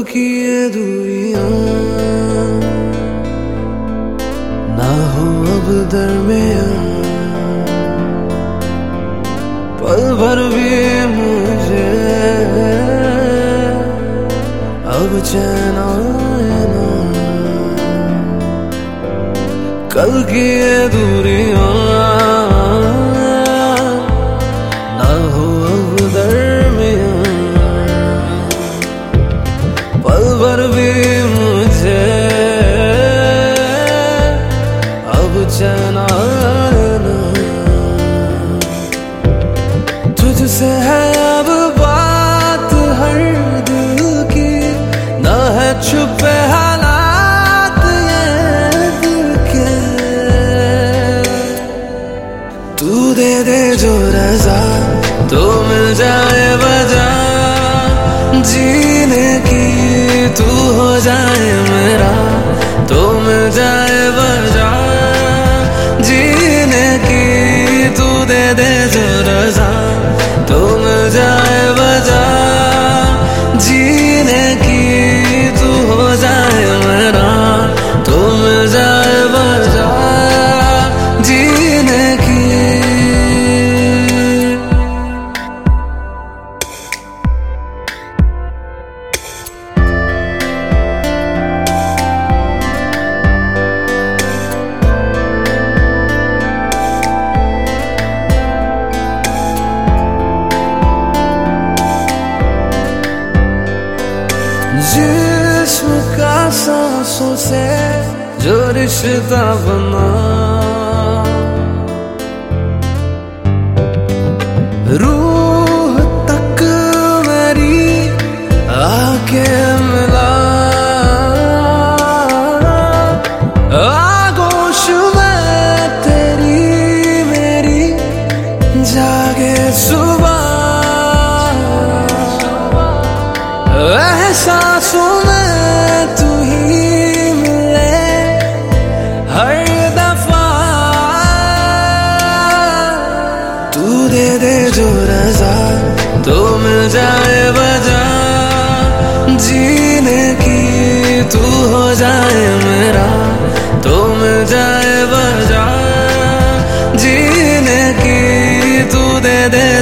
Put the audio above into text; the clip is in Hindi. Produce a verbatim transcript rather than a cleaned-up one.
की ये दूरियां ना हो अब दरमियां, पल भर भी मुझे अब चैन आए ना। कल की ये दूरियां ना हो अब दरमियां, पल भर भी मुझे अब चैन आए ना। तुझसे है अब बात हर दिल की, ना है छुपे हालात ये दिल के। तू दे दे जो रज़ा तो मिल जाए वजह जीने की, तू हो जाए मेरा तो मिल जाए वजह जीने की। तू दे दे जो रज़ा तो मिल जाए वजह जीने की, तू हो जाए मेरा तो मिल जाए वजह जीने की। जिस्म का सांसों से जो रिश्ता बना, रूह तक मेरी आके मिला। आगोश में तेरी मेरी जागे सुबह, एहसासों में तू ही मिले हर दफा। तू दे दे जो रज़ा तो मिल जाए वजह जीने की, तू हो जाए मेरा तो मिल जाए वजह जीने की। तू दे दे